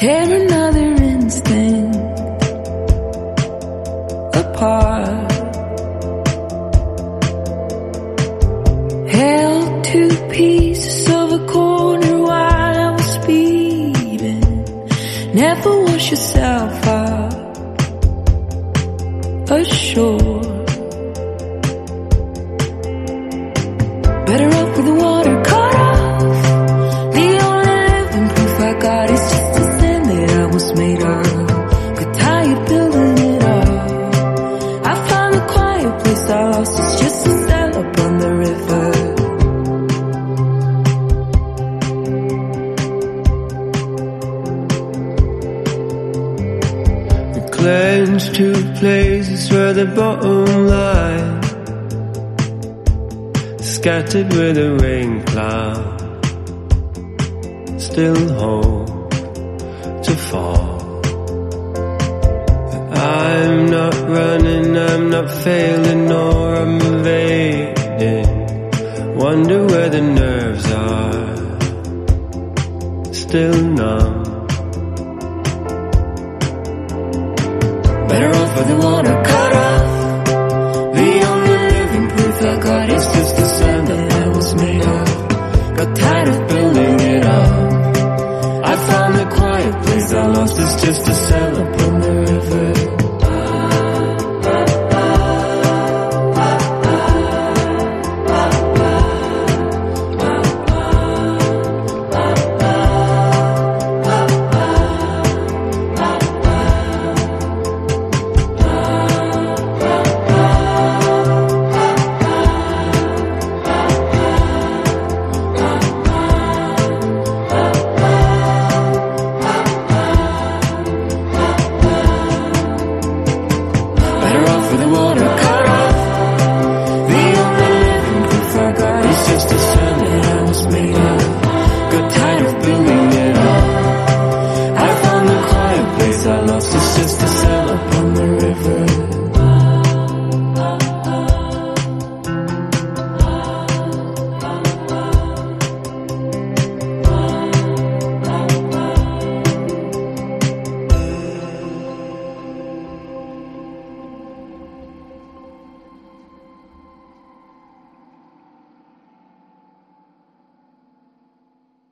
tear another instinct apart. Held two pieces of a corner while I was speeding. Never wash yourself out ashore. Better off with the water cut off. The only living proof I got is just the sand that I was made of. Got tired building it up. I found a quiet place I lost. It's just a sail up on the river. We clenched two places where the bottom line scattered with a rain cloud, still hope to fall. I'm not running, I'm not failing, nor I'm evading. Wonder where the nerves are, still numb. Better off with the water cut off. The only living proof I got is just the sand that I was made of. Got tired of building it up. I found a quiet place I lost. It's just a cellar